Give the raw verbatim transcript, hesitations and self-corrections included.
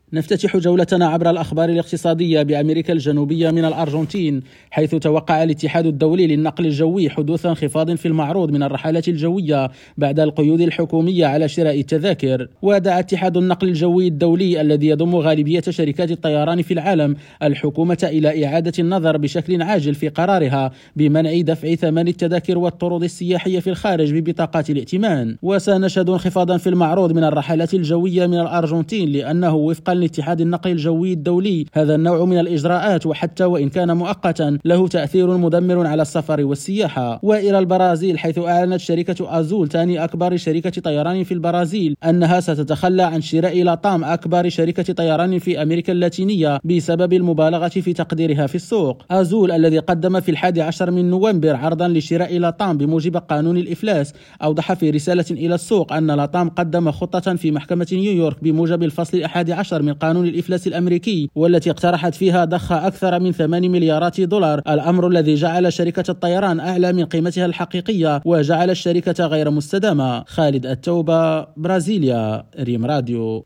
نفتتح جولتنا عبر الأخبار الاقتصادية بأمريكا الجنوبية من الأرجنتين، حيث توقع الاتحاد الدولي للنقل الجوي حدوث انخفاض في المعروض من الرحلات الجوية بعد القيود الحكومية على شراء التذاكر. ودعا اتحاد النقل الجوي الدولي الذي يضم غالبية شركات الطيران في العالم الحكومة إلى إعادة النظر بشكل عاجل في قرارها بمنع دفع ثمن التذاكر والطرود السياحية في الخارج ببطاقات الائتمان. وسنشهد انخفاضا في المعروض من الرحلات الجوية من الأرجنتين، لأنه وفقا لاتحاد النقل الجوي الدولي هذا النوع من الإجراءات وحتى وإن كان مؤقتا له تأثير مدمر على السفر والسياحة. وإلى البرازيل، حيث أعلنت شركة أزول ثاني أكبر شركة طيران في البرازيل أنها ستتخلى عن شراء لاتام أكبر شركة طيران في أمريكا اللاتينية بسبب المبالغة في تقديرها في السوق. أزول الذي قدم في الحادي عشر من نوفمبر عرضا لشراء لاتام بموجب قانون الإفلاس أوضح في رسالة إلى السوق أن لاتام قدم خطة في محكمة نيويورك بموجب الفصل الأحادي عشر من قانون الإفلاس الأمريكي، والتي اقترحت فيها ضخ أكثر من ثمانية مليارات دولار، الأمر الذي جعل شركة الطيران أعلى من قيمتها الحقيقية وجعل الشركة غير مستدامة. خالد التوبة، برازيليا، ريم راديو.